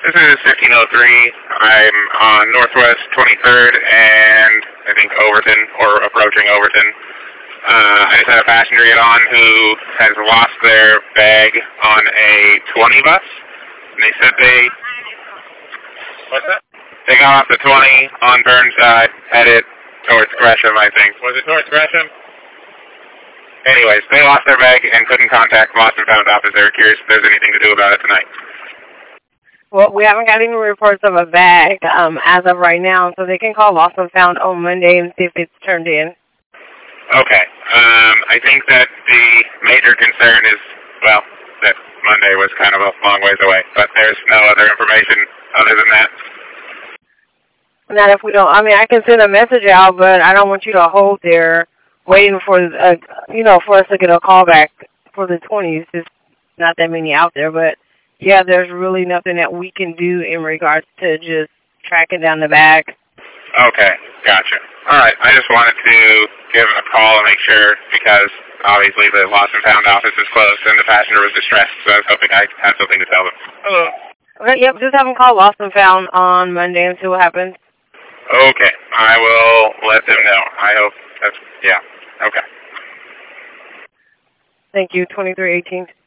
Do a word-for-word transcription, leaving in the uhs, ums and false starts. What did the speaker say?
This is fifteen oh three. I'm on Northwest twenty-third and I think Overton, or approaching Overton. Uh, I just had a passenger get on who has lost their bag on a twenty bus. And they said they... What's that? They got off the twenty on Burnside, headed towards Gresham, I think. Was it towards Gresham? Anyways, they lost their bag and couldn't contact Lost and Found office. They were curious if there's anything to do about it tonight. Well, we haven't got any reports of a bag um, as of right now, so they can call Lost and Found on Monday and see if it's turned in. Okay. Um, I think that the major concern is, well, that Monday was kind of a long ways away, but there's no other information other than that. Not if we don't, I mean, I can send a message out, but I don't want you to hold there waiting for, uh, you know, for us to get a call back for the twenties. There's not that many out there, but yeah, there's really nothing that we can do in regards to just tracking down the bag. Okay, gotcha. All right, I just wanted to give a call and make sure because obviously the Lost and Found office is closed and the passenger was distressed, so I was hoping I had something to tell them. Hello. Okay, yep, just have them call Lost and Found on Monday and see what happens. Okay, I will let them know. I hope that's, yeah, okay. Thank you, twenty-three eighteen.